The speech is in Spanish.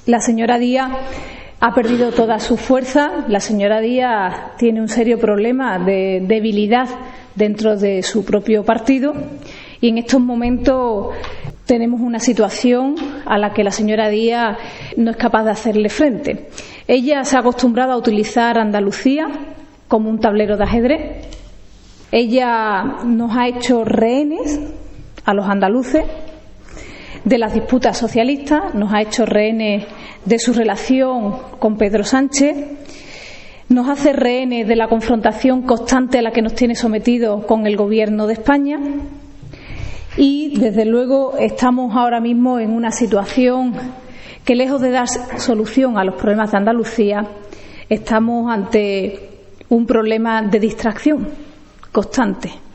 La señora Díaz ha perdido toda su fuerza. La señora Díaz tiene un serio problema de debilidad dentro de su propio partido y en estos momentos tenemos una situación a la que la señora Díaz no es capaz de hacerle frente. Ella se ha acostumbrado a utilizar Andalucía como un tablero de ajedrez. Ella nos ha hecho rehenes a los andaluces de las disputas socialistas, nos ha hecho rehenes de su relación con Pedro Sánchez, nos hace rehenes de la confrontación constante a la que nos tiene sometidos con el Gobierno de España y, desde luego, estamos ahora mismo en una situación que, lejos de dar solución a los problemas de Andalucía, estamos ante un problema de distracción constante.